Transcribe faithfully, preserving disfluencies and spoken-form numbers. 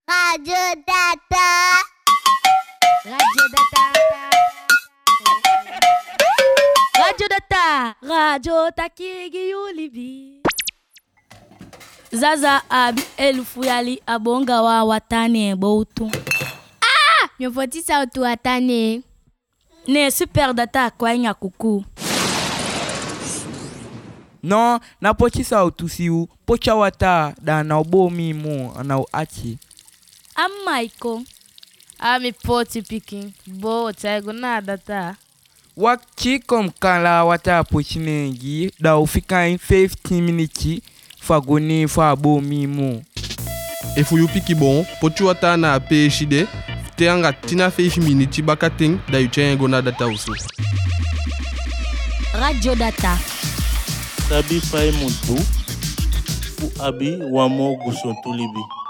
Radio Data. Radio Data. Radio Data. Radio Takigi Yulibi. Zaza abi elfu yali abonga wa watane boutu. Ah! Nyofotisa utu watane. Ne super data kwa nya kuku. Non, na pochi sa utusiu, pocha wata da na obo mi mo na uachi. Am Michael. Ami poti picking. Bo taigo na data. Wakchi kom kala wata pochi nengi da ufika in fifteen minutes fagoni fa bo mi mo. E fu yu piki bon, pochi wata na P H D, te anga tina five minutes bakating da yu chengo na data usu. Radio Data. Sabi fay mutbu, fu abi wamo guson tulibi.